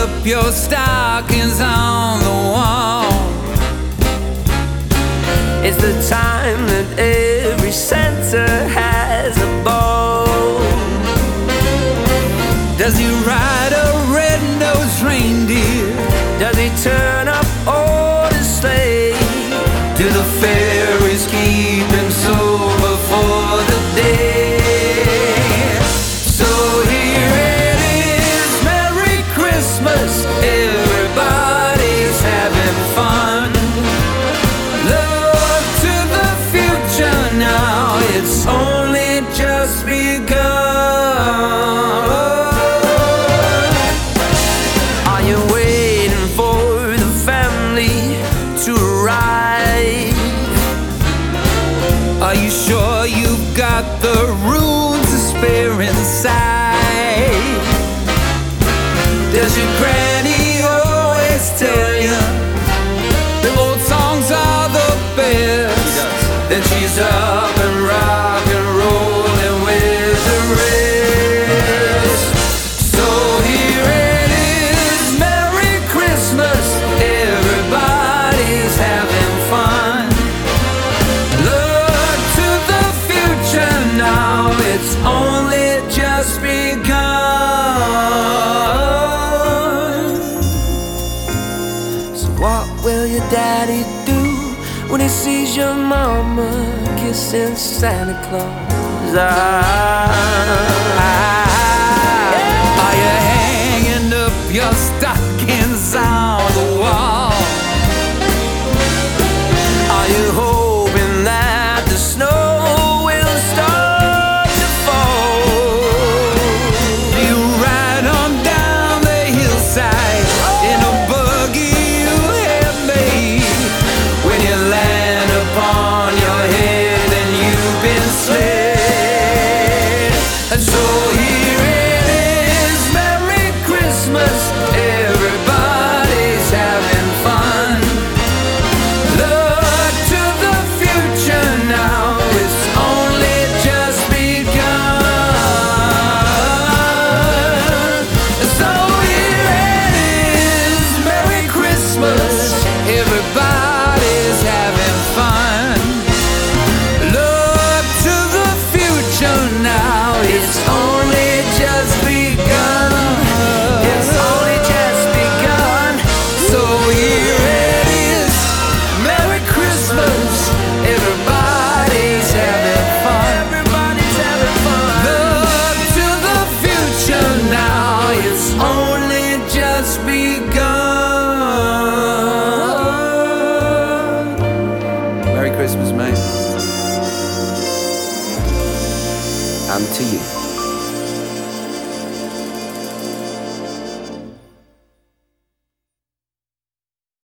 up your stockings on the wall. It's the time that every Santa has a ball. Does he ride a red-nosed reindeer? Does he turn up all his sleigh? Do the fairies keep him sober for the day? So here it is, Merry Christmas, everybody's having fun. Look to the future now, it's only just begun. Are you waiting for the family to arrive? Are you sure you've got the room to spare inside? Does your granny always tell you the old songs are the best? Then she's up and rock and rolling with the rest. So here it is, Merry Christmas, everybody's having fun. Look to the future now, it's only just begun. So what will your daddy do when he sees your mama kissing Santa Claus? Are you hanging up your stockings on the wall? Are you hoping that the snow will start to fall? Do you ride on down the hillside in a buggy you have made? When you land upon your head and you've been slid. And so here it is, Merry Christmas, everybody's having fun. Look to the future now, it's only just begun. So here it is, Merry Christmas, everybody's having fun. Look to the future now, it's only just begun. It's only just begun. So here it is, Merry Christmas, everybody's having fun. Everybody's having fun. Look to the future now, it's only just begun. Merry Christmas, mate. And to you.